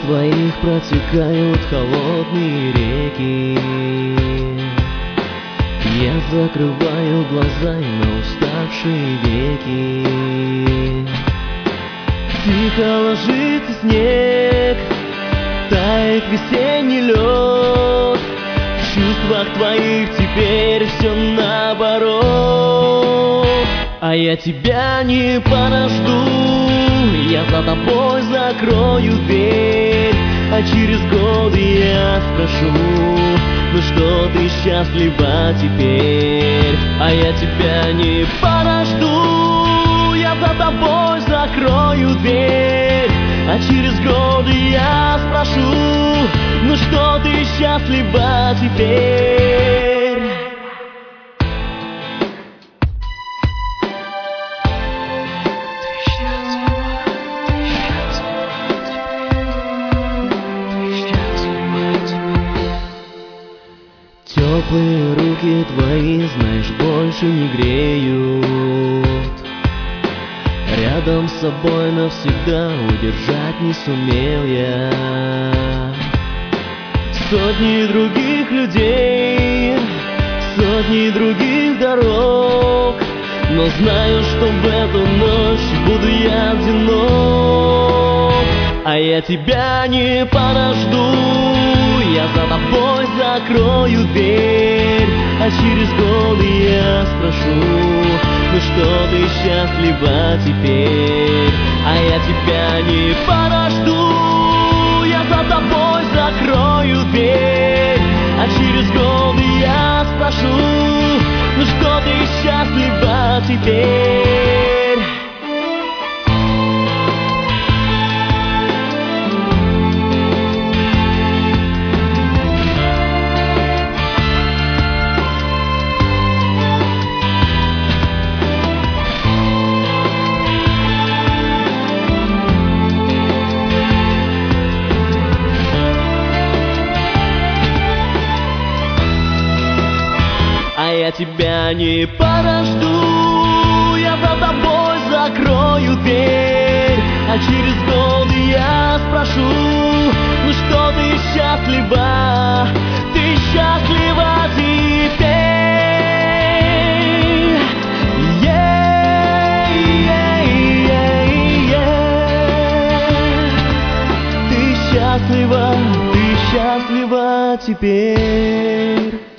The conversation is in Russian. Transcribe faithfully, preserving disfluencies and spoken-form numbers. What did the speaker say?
твоих протекают холодные реки. Я закрываю глаза на уставшие веки. Тихо ложится снег, тает весенний лед. В чувствах твоих теперь все наоборот. А я тебя не подожду, я за тобой закрою дверь. А через годы я спрошу: ну что, ты счастлива теперь? А я тебя не подожду, я за тобой закрою дверь. А через годы я спрошу: ну что, ты счастлива теперь? Теплые руки твои, знаешь, больше не греют. Рядом с собой навсегда удержать не сумел я. Сотни других людей, сотни других дорог, но знаю, что в эту ночь буду я одинок. А я тебя не подожду, я за тобой закрою дверь. А через годы я спрошу: ну что, ты счастлива теперь? А я тебя не подожду, я за тобой закрою дверь. А через годы я спрошу: ну что, ты счастлива теперь? А я тебя не подожду, я за тобой закрою дверь. А через годы я спрошу: ну что, ты счастлива? Ты счастлива теперь? Yeah, yeah, yeah, yeah. Ты счастлива, ты счастлива теперь?